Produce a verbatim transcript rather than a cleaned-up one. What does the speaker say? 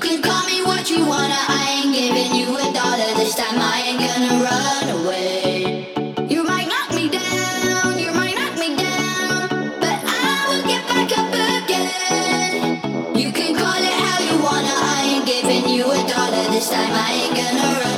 can call me what you wanna, I ain't giving you a dollar this time, I ain't gonna run away. You might knock me down, you might knock me down, but I will get back up again. You can call it how you wanna, I ain't giving you a dollar this time, I ain't gonna run away.